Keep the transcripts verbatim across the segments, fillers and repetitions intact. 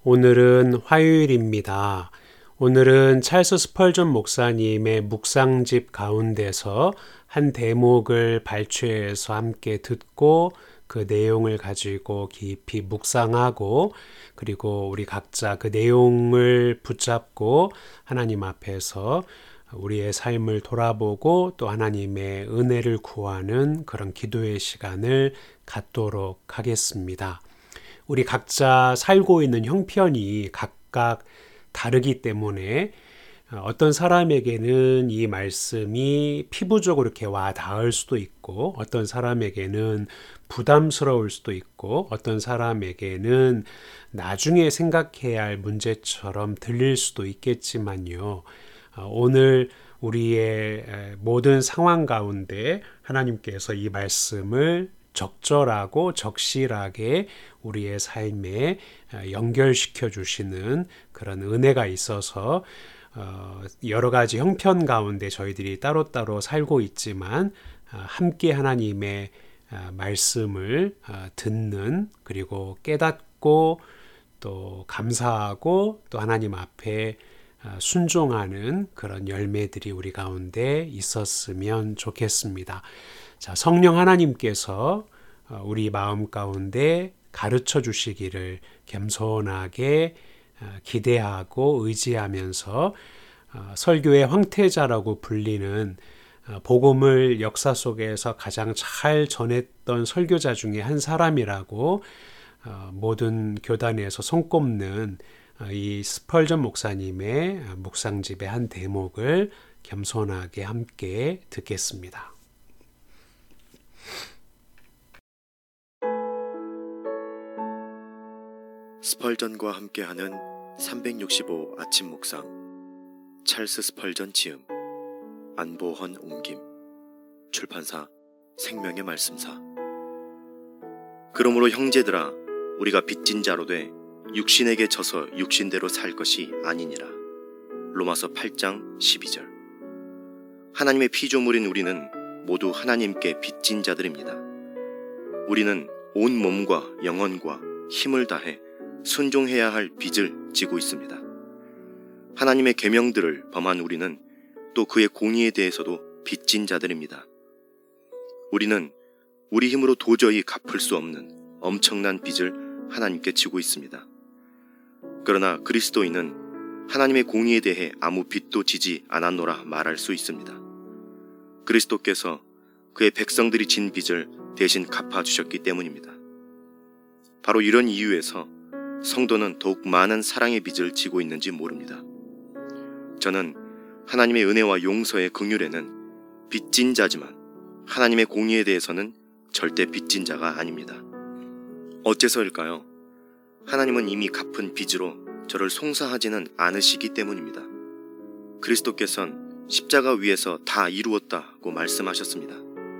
오늘은 화요일입니다. 오늘은 찰스 스펄전 목사님의 묵상집 가운데서 한 대목을 발췌해서 함께 듣고 그 내용을 가지고 깊이 묵상하고 그리고 우리 각자 그 내용을 붙잡고 하나님 앞에서 우리의 삶을 돌아보고 또 하나님의 은혜를 구하는 그런 기도의 시간을 갖도록 하겠습니다. 우리 각자 살고 있는 형편이 각각 다르기 때문에 어떤 사람에게는 이 말씀이 피부적으로 이렇게 와 닿을 수도 있고 어떤 사람에게는 부담스러울 수도 있고 어떤 사람에게는 나중에 생각해야 할 문제처럼 들릴 수도 있겠지만요. 오늘 우리의 모든 상황 가운데 하나님께서 이 말씀을 적절하고 적실하게 우리의 삶에 연결시켜 주시는 그런 은혜가 있어서 여러 가지 형편 가운데 저희들이 따로따로 살고 있지만 함께 하나님의 말씀을 듣는 그리고 깨닫고 또 감사하고 또 하나님 앞에 순종하는 그런 열매들이 우리 가운데 있었으면 좋겠습니다. 자, 성령 하나님께서 우리 마음 가운데 가르쳐 주시기를 겸손하게 기대하고 의지하면서 설교의 황태자라고 불리는 복음을 역사 속에서 가장 잘 전했던 설교자 중에 한 사람이라고 모든 교단에서 손꼽는 이 스펄전 목사님의 묵상집의 한 대목을 겸손하게 함께 듣겠습니다. 스펄전과 함께하는 삼백육십오 아침 묵상 찰스 스펄전 지음 안보헌 옮김 출판사 생명의 말씀사. 그러므로 형제들아 우리가 빚진 자로 돼 육신에게 져서 육신대로 살 것이 아니니라. 로마서 팔 장 십이 절. 하나님의 피조물인 우리는 모두 하나님께 빚진 자들입니다. 우리는 온 몸과 영혼과 힘을 다해 순종해야 할 빚을 지고 있습니다. 하나님의 계명들을 범한 우리는 또 그의 공의에 대해서도 빚진 자들입니다. 우리는 우리 힘으로 도저히 갚을 수 없는 엄청난 빚을 하나님께 지고 있습니다. 그러나 그리스도인은 하나님의 공의에 대해 아무 빚도 지지 않았노라 말할 수 있습니다. 그리스도께서 그의 백성들이 진 빚을 대신 갚아주셨기 때문입니다. 바로 이런 이유에서 성도는 더욱 많은 사랑의 빚을 지고 있는지 모릅니다. 저는 하나님의 은혜와 용서의 긍휼에는 빚진 자지만 하나님의 공의에 대해서는 절대 빚진 자가 아닙니다. 어째서일까요? 하나님은 이미 갚은 빚으로 저를 송사하지는 않으시기 때문입니다. 그리스도께서는 십자가 위에서 다 이루었다고 말씀하셨습니다.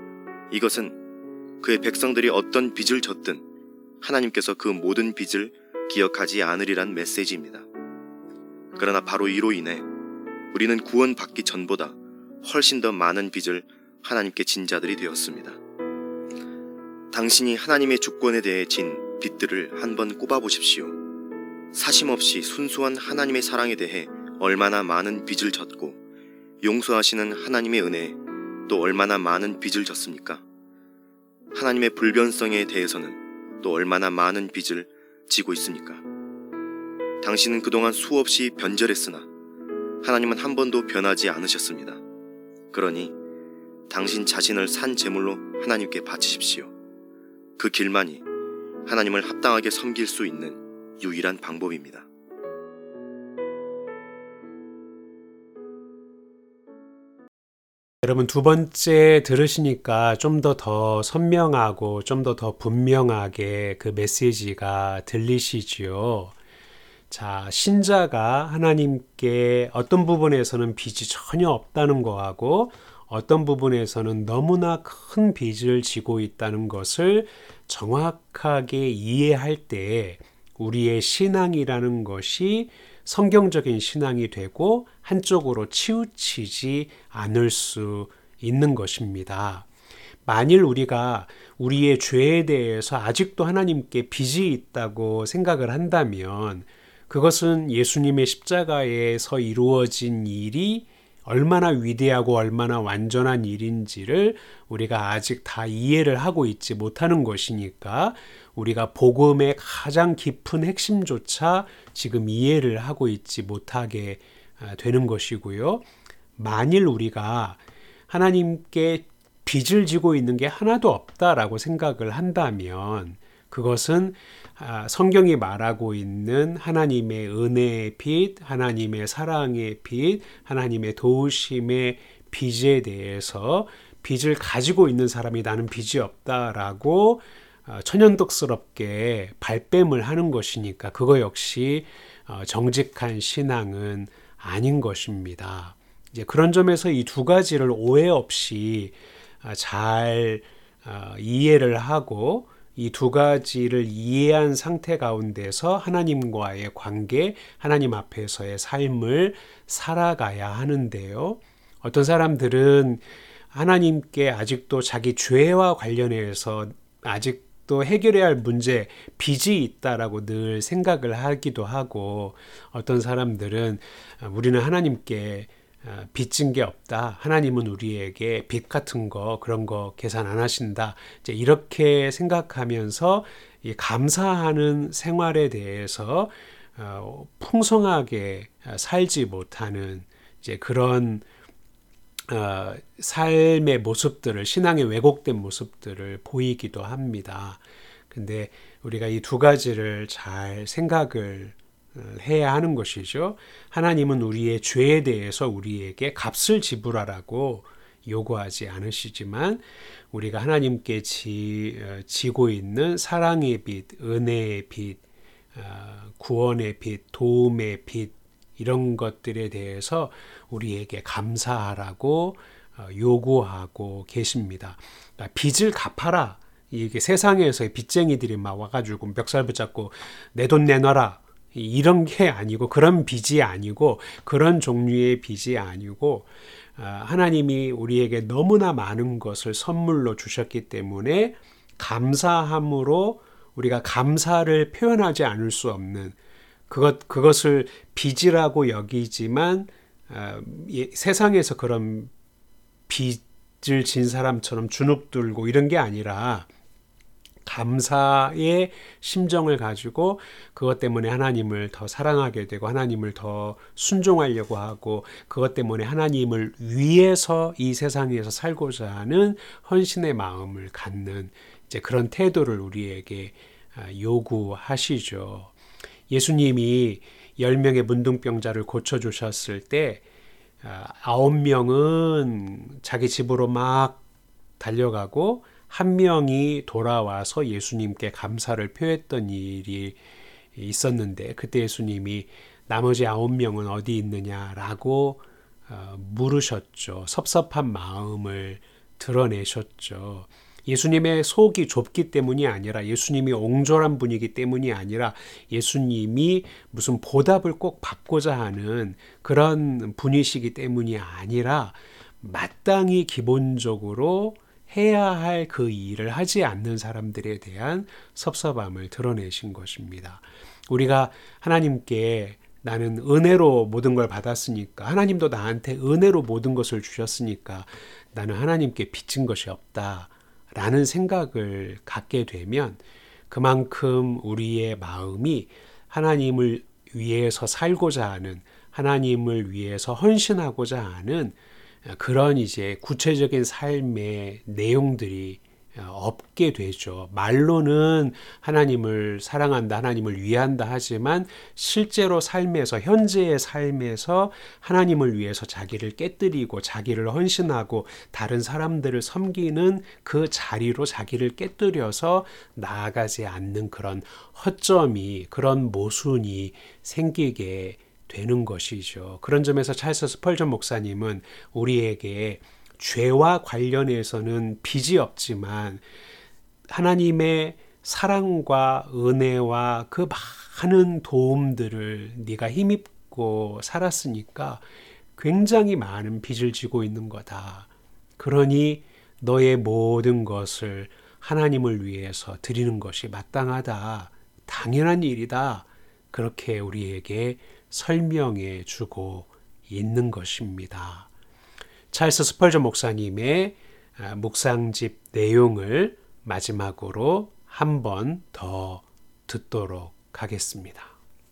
이것은 그의 백성들이 어떤 빚을 졌든 하나님께서 그 모든 빚을 기억하지 않으리란 메시지입니다. 그러나 바로 이로 인해 우리는 구원받기 전보다 훨씬 더 많은 빚을 하나님께 진 자들이 되었습니다. 당신이 하나님의 주권에 대해 진 빚들을 한번 꼽아보십시오. 사심없이 순수한 하나님의 사랑에 대해 얼마나 많은 빚을 졌고 용서하시는 하나님의 은혜에 또 얼마나 많은 빚을 졌습니까? 하나님의 불변성에 대해서는 또 얼마나 많은 빚을 지고 있습니까? 당신은 그동안 수없이 변절했으나 하나님은 한 번도 변하지 않으셨습니다. 그러니 당신 자신을 산 제물로 하나님께 바치십시오. 그 길만이 하나님을 합당하게 섬길 수 있는 유일한 방법입니다. 여러분 두 번째 들으시니까 좀 더 더 선명하고 좀 더 더 분명하게 그 메시지가 들리시지요. 자, 신자가 하나님께 어떤 부분에서는 빚이 전혀 없다는 거하고 어떤 부분에서는 너무나 큰 빚을 지고 있다는 것을 정확하게 이해할 때 우리의 신앙이라는 것이 성경적인 신앙이 되고 한쪽으로 치우치지 않을 수 있는 것입니다. 만일 우리가 우리의 죄에 대해서 아직도 하나님께 빚이 있다고 생각을 한다면 그것은 예수님의 십자가에서 이루어진 일이 얼마나 위대하고 얼마나 완전한 일인지를 우리가 아직 다 이해를 하고 있지 못하는 것이니까 우리가 복음의 가장 깊은 핵심조차 지금 이해를 하고 있지 못하게 되는 것이고요. 만일 우리가 하나님께 빚을 지고 있는 게 하나도 없다라고 생각을 한다면 그것은 성경이 말하고 있는 하나님의 은혜의 빚, 하나님의 사랑의 빚, 하나님의 도우심의 빚에 대해서 빚을 가지고 있는 사람이 나는 빚이 없다라고 천연덕스럽게 발뺌을 하는 것이니까 그거 역시 정직한 신앙은 아닌 것입니다. 이제 그런 점에서 이 두 가지를 오해 없이 잘 이해를 하고 이 두 가지를 이해한 상태 가운데서 하나님과의 관계, 하나님 앞에서의 삶을 살아가야 하는데요. 어떤 사람들은 하나님께 아직도 자기 죄와 관련해서 아직도 해결해야 할 문제, 빚이 있다라고 늘 생각을 하기도 하고 어떤 사람들은 우리는 하나님께 빚진 게 없다. 하나님은 우리에게 빚 같은 거 그런 거 계산 안 하신다. 이제 이렇게 생각하면서 이 감사하는 생활에 대해서 어, 풍성하게 살지 못하는 이제 그런 어, 삶의 모습들을 신앙의 왜곡된 모습들을 보이기도 합니다. 근데 우리가 이 두 가지를 잘 생각을 해야 하는 것이죠. 하나님은 우리의 죄에 대해서 우리에게 값을 지불하라고 요구하지 않으시지만 우리가 하나님께 지, 지고 있는 사랑의 빚, 은혜의 빚, 구원의 빚, 도움의 빚 이런 것들에 대해서 우리에게 감사하라고 요구하고 계십니다. 그러니까 빚을 갚아라. 이게 세상에서의 빚쟁이들이 막 와가지고 멱살 붙잡고 내 돈 내놔라. 이런 게 아니고 그런 빚이 아니고 그런 종류의 빚이 아니고 하나님이 우리에게 너무나 많은 것을 선물로 주셨기 때문에 감사함으로 우리가 감사를 표현하지 않을 수 없는 그것, 그것을 빚이라고 여기지만 세상에서 그런 빚을 진 사람처럼 주눅 들고 이런 게 아니라 감사의 심정을 가지고 그것 때문에 하나님을 더 사랑하게 되고 하나님을 더 순종하려고 하고 그것 때문에 하나님을 위해서 이 세상에서 살고자 하는 헌신의 마음을 갖는 이제 그런 태도를 우리에게 요구하시죠. 예수님이 열 명의 문둥병자를 고쳐주셨을 때 아홉 명은 자기 집으로 막 달려가고 한 명이 돌아와서 예수님께 감사를 표했던 일이 있었는데 그때 예수님이 나머지 아홉 명은 어디 있느냐라고 물으셨죠. 섭섭한 마음을 드러내셨죠. 예수님의 속이 좁기 때문이 아니라 예수님이 옹졸한 분이기 때문이 아니라 예수님이 무슨 보답을 꼭 받고자 하는 그런 분이시기 때문이 아니라 마땅히 기본적으로 해야 할 그 일을 하지 않는 사람들에 대한 섭섭함을 드러내신 것입니다. 우리가 하나님께 나는 은혜로 모든 걸 받았으니까 하나님도 나한테 은혜로 모든 것을 주셨으니까 나는 하나님께 빚진 것이 없다라는 생각을 갖게 되면 그만큼 우리의 마음이 하나님을 위해서 살고자 하는 하나님을 위해서 헌신하고자 하는 그런 이제 구체적인 삶의 내용들이 없게 되죠. 말로는 하나님을 사랑한다, 하나님을 위한다 하지만 실제로 삶에서, 현재의 삶에서 하나님을 위해서 자기를 깨뜨리고 자기를 헌신하고 다른 사람들을 섬기는 그 자리로 자기를 깨뜨려서 나아가지 않는 그런 허점이, 그런 모순이 생기게 되는 것이죠. 그런 점에서 찰스 스펄전 목사님은 우리에게 죄와 관련해서는 빚이 없지만 하나님의 사랑과 은혜와 그 많은 도움들을 네가 힘입고 살았으니까 굉장히 많은 빚을 지고 있는 거다. 그러니 너의 모든 것을 하나님을 위해서 드리는 것이 마땅하다. 당연한 일이다. 그렇게 우리에게 설명해 주고 있는 것입니다. 찰스 스펄전 목사님의 묵상집 내용을 마지막으로 한 번 더 듣도록 하겠습니다.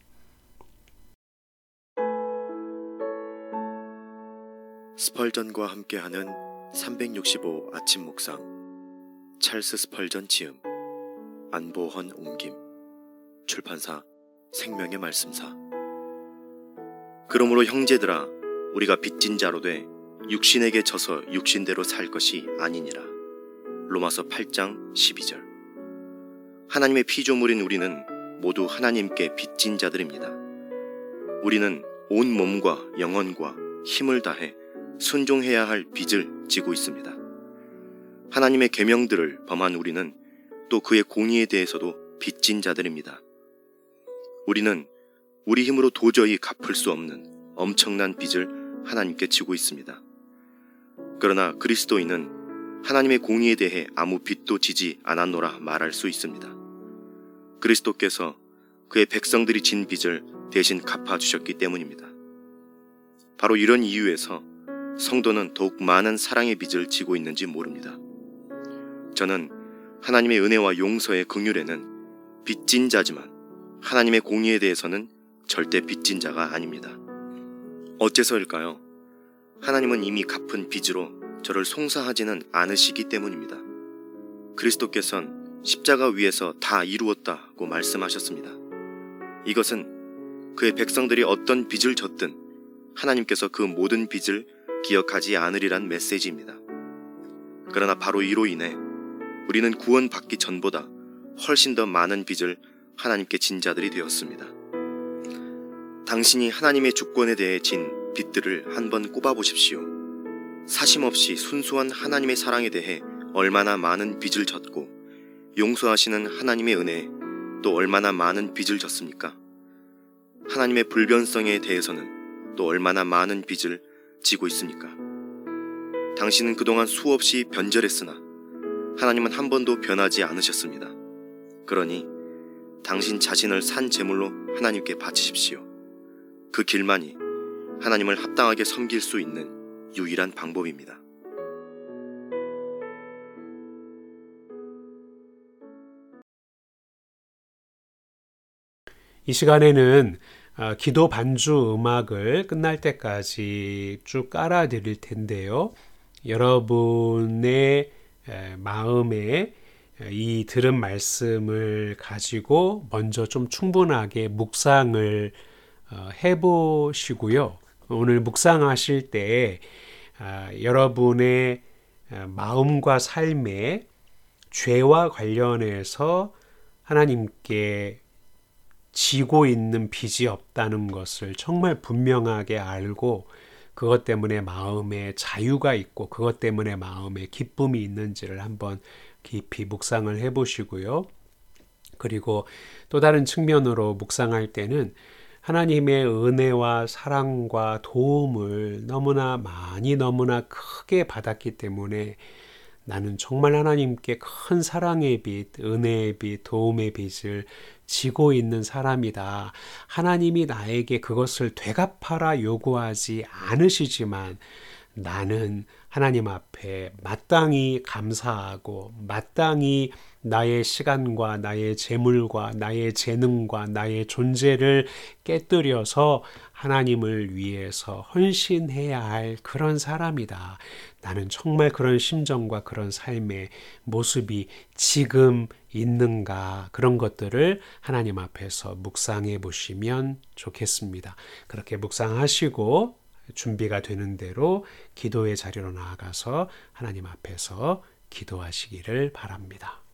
스펄전과 함께하는 삼백육십오 아침 묵상. 찰스 스펄전 지음, 안보헌 옮김, 출판사 생명의 말씀사. 그러므로 형제들아, 우리가 빚진 자로 돼 육신에게 져서 육신대로 살 것이 아니니라. 로마서 팔 장 십이 절. 하나님의 피조물인 우리는 모두 하나님께 빚진 자들입니다. 우리는 온 몸과 영혼과 힘을 다해 순종해야 할 빚을 지고 있습니다. 하나님의 계명들을 범한 우리는 또 그의 공의에 대해서도 빚진 자들입니다. 우리는 우리 힘으로 도저히 갚을 수 없는 엄청난 빚을 하나님께 지고 있습니다. 그러나 그리스도인은 하나님의 공의에 대해 아무 빚도 지지 않았노라 말할 수 있습니다. 그리스도께서 그의 백성들이 진 빚을 대신 갚아주셨기 때문입니다. 바로 이런 이유에서 성도는 더욱 많은 사랑의 빚을 지고 있는지 모릅니다. 저는 하나님의 은혜와 용서의 긍휼에는 빚진 자지만 하나님의 공의에 대해서는 절대 빚진 자가 아닙니다. 어째서일까요? 하나님은 이미 갚은 빚으로 저를 송사하지는 않으시기 때문입니다. 그리스도께서는 십자가 위에서 다 이루었다고 말씀하셨습니다. 이것은 그의 백성들이 어떤 빚을 졌든 하나님께서 그 모든 빚을 기억하지 않으리란 메시지입니다. 그러나 바로 이로 인해 우리는 구원받기 전보다 훨씬 더 많은 빚을 하나님께 진 자들이 되었습니다. 당신이 하나님의 주권에 대해 진 빚들을 한번 꼽아보십시오. 사심없이 순수한 하나님의 사랑에 대해 얼마나 많은 빚을 졌고 용서하시는 하나님의 은혜에 또 얼마나 많은 빚을 졌습니까? 하나님의 불변성에 대해서는 또 얼마나 많은 빚을 지고 있습니까? 당신은 그동안 수없이 변절했으나 하나님은 한 번도 변하지 않으셨습니다. 그러니 당신 자신을 산 제물로 하나님께 바치십시오. 그 길만이 하나님을 합당하게 섬길 수 있는 유일한 방법입니다. 이 시간에는 기도 반주 음악을 끝날 때까지 쭉 깔아드릴 텐데요. 여러분의 마음에 이 들은 말씀을 가지고 먼저 좀 충분하게 묵상을 해보시고요. 오늘 묵상하실 때 여러분의 마음과 삶의 죄와 관련해서 하나님께 지고 있는 빚이 없다는 것을 정말 분명하게 알고 그것 때문에 마음에 자유가 있고 그것 때문에 마음에 기쁨이 있는지를 한번 깊이 묵상을 해보시고요. 그리고 또 다른 측면으로 묵상할 때는 하나님의 은혜와 사랑과 도움을 너무나 많이 너무나 크게 받았기 때문에 나는 정말 하나님께 큰 사랑의 빚, 은혜의 빚, 도움의 빚을 지고 있는 사람이다. 하나님이 나에게 그것을 되갚아라 요구하지 않으시지만 나는 하나님 앞에 마땅히 감사하고 마땅히 나의 시간과 나의 재물과 나의 재능과 나의 존재를 깨뜨려서 하나님을 위해서 헌신해야 할 그런 사람이다. 나는 정말 그런 심정과 그런 삶의 모습이 지금 있는가, 그런 것들을 하나님 앞에서 묵상해 보시면 좋겠습니다. 그렇게 묵상하시고 준비가 되는 대로 기도의 자리로 나아가서 하나님 앞에서 기도하시기를 바랍니다.